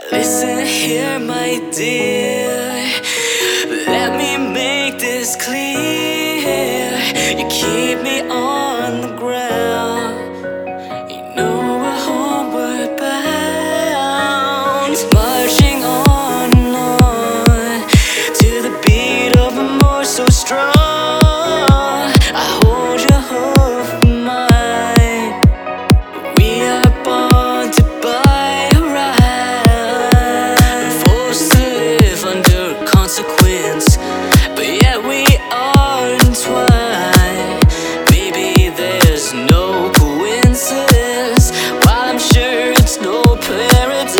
Listen here, my dear. Let me make this clear. You keep me on the ground. You know we're homeward bound. Marching on and on to the beat of a more so strong. I hold your hope in mine. We are born to buy a ride, forced to live under consequence, but yet we are entwined. Maybe there's no coincidence, while I'm sure it's no paradise.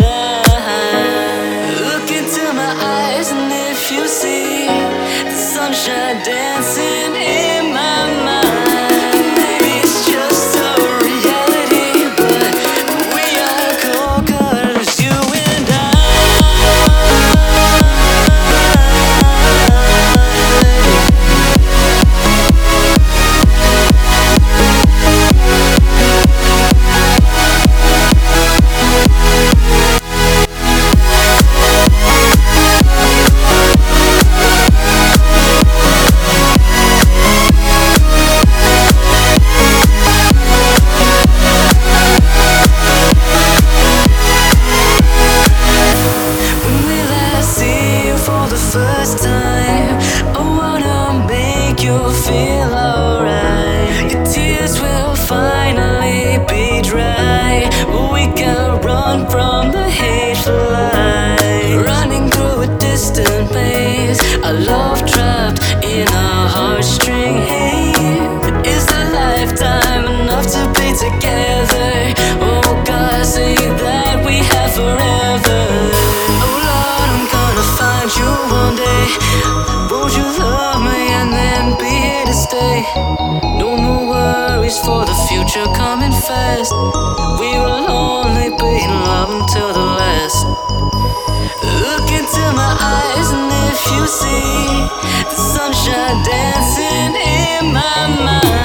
Look into my eyes, and if you see the sunshine dancing in my mind, maybe it's just a reality, but we are go-getters, you and I. First time, I wanna make you feel alright. Your tears will finally be dry. We can run from the hateful light, running through a distant maze. Our love trapped in a heartstring haze. Is the lifetime enough to be together? Oh God, say that we have forever. Oh Lord, I'm gonna find you one day. Won't you love me and then be here to stay? No more worries for the future coming fast. We will only be in love until the last. Look into my eyes, and if you see the sunshine dancing in my mind,